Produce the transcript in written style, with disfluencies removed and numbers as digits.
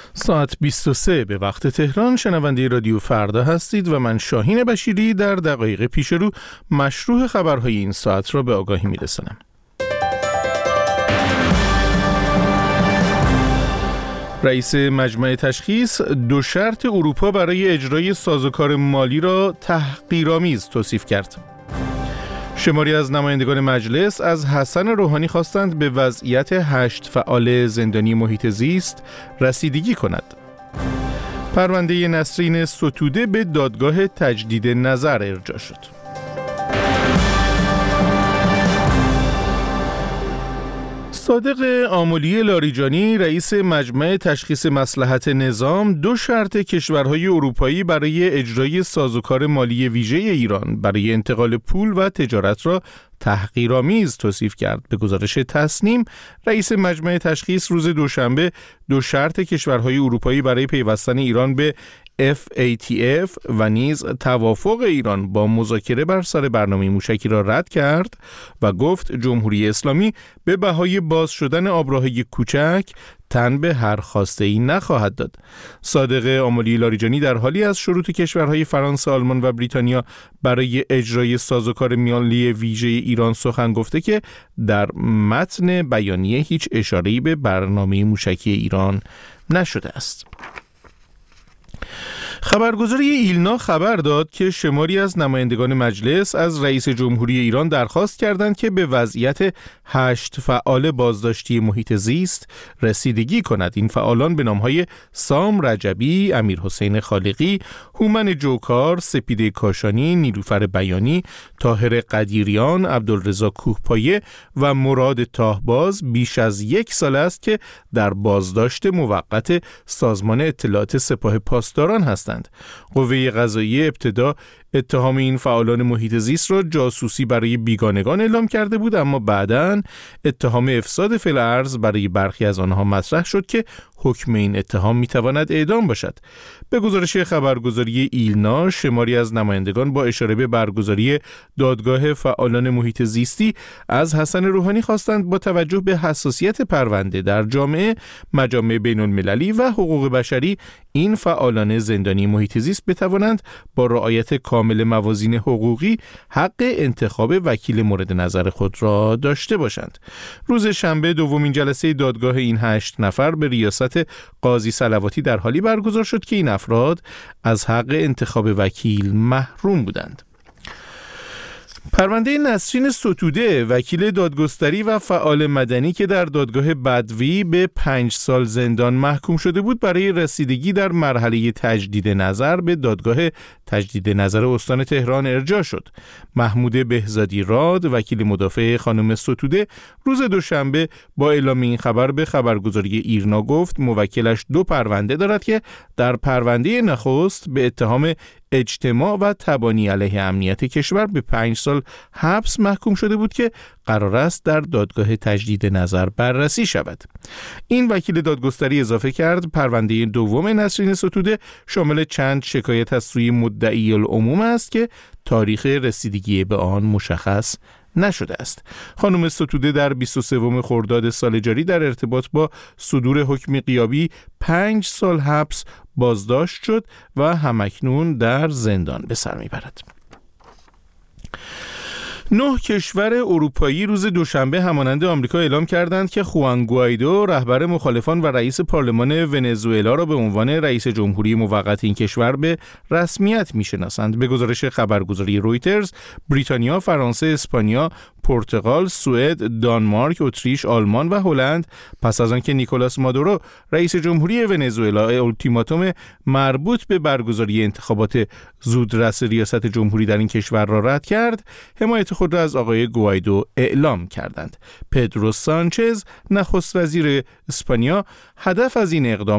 ساعت 23 به وقت تهران. شنونده رادیو فردا هستید و من شاهین بشیری در دقایق پیش رو مشروع خبرهای این ساعت را به آگاهی میرسانم. رئیس مجمع تشخیص دو شرط اروپا برای اجرای سازوکار مالی را تحقیرآمیز توصیف کرد. شماری از نمایندگان مجلس از حسن روحانی خواستند به وضعیت 8 فعال زندانی محیط زیست رسیدگی کند. پرونده نسرین ستوده به دادگاه تجدید نظر ارجاع شد. صادق آملی لاریجانی رئیس مجمع تشخیص مصلحت نظام دو شرط کشورهای اروپایی برای اجرای سازوکار مالی ویژه ایران برای انتقال پول و تجارت را تحقیرآمیز توصیف کرد. به گزارش تصنیم، رئیس مجمع تشخیص روز دوشنبه دو شرط کشورهای اروپایی برای پیوستن ایران به FATF و نیز توافق ایران با مذاکره بر سر برنامه موشکی را رد کرد و گفت جمهوری اسلامی به بهای باز شدن آبراهی کوچک تن به هر خواسته‌ای نخواهد داد. صادق آملی لاریجانی در حالی از شروط کشورهای فرانسه، آلمان و بریتانیا برای اجرای سازوکار مالی ویژه ایران سخن گفته که در متن بیانیه هیچ اشاره‌ای به برنامه موشکی ایران نشده است. خبرگزاری ایلنا خبر داد که شماری از نمایندگان مجلس از رئیس جمهوری ایران درخواست کردند که به وضعیت 8 فعال بازداشتی محیط زیست رسیدگی کند. این فعالان به نامهای سام رجبی، امیرحسین خالقی، هومن جوکار، سپیده کاشانی، نیلوفر بیانی، طاهر قدیریان، عبدالرضا کوهپایه و مراد تاهباز بیش از 1 سال است که در بازداشت موقت سازمان اطلاعات سپاه پاسداران هستند. قوه قضاییه ابتدا اتهام این فعالان محیط زیست را جاسوسی برای بیگانگان اعلام کرده بود، اما بعداً اتهام افساد فی الارض برای برخی از آنها مطرح شد که حکم این اتهام میتواند اعدام باشد. به گزارش خبرگزاری ایلنا، شماری از نمایندگان با اشاره به برگزاری دادگاه فعالان محیط زیستی از حسن روحانی خواستند با توجه به حساسیت پرونده در جامعه، مجامع بین المللی و حقوق بشری این فعالان زندانی محیط زیست بتوانند با رعایت کامل موازین حقوقی حق انتخاب وکیل مورد نظر خود را داشته باشند. روز شنبه دومین جلسه دادگاه این 8 نفر به ریاست قاضی صلواتی در حالی برگزار شد که این افراد از حق انتخاب وکیل محروم بودند. پرونده نسرین ستوده، وکیل دادگستری و فعال مدنی که در دادگاه بدوی به 5 سال زندان محکوم شده بود، برای رسیدگی در مرحله تجدید نظر به دادگاه تجدید نظر استان تهران ارجاع شد. محمود بهزادی راد، وکیل مدافع خانم ستوده، روز دوشنبه با اعلام این خبر به خبرگزاری ایرنا گفت موکلش 2 پرونده دارد که در پرونده نخست به اتهام اجتماع و تبانی علیه امنیت کشور به 5 سال حبس محکوم شده بود که قرار است در دادگاه تجدید نظر بررسی شود. این وکیل دادگستری اضافه کرد پرونده دوم نسرین ستوده شامل چند شکایت از سوی مدعی العموم است که تاریخ رسیدگی به آن مشخص نشده است. خانم ستوده در 23 خرداد سال جاری در ارتباط با صدور حکم غیابی 5 سال حبس بازداشت شد و همکنون در زندان به سر میبرد. 9 کشور اروپایی روز دوشنبه همانند آمریکا اعلام کردند که خوان گوایدو، رهبر مخالفان و رئیس پارلمان ونزوئلا را به عنوان رئیس جمهوری موقت این کشور به رسمیت میشناسند. به گزارش خبرگزاری رویترز، بریتانیا، فرانسه، اسپانیا، پرتغال، سوئد، دانمارک، اتریش، آلمان و هلند پس از آنکه نیکولاس مادورو رئیس جمهوری ونزوئلا اولتیماتوم مربوط به برگزاری انتخابات زودرس ریاست جمهوری در این کشور را رد کرد، حمایت خود را از آقای گوایدو اعلام کردند. پدرو سانچز، نخست وزیر اسپانیا، هدف از این اقدام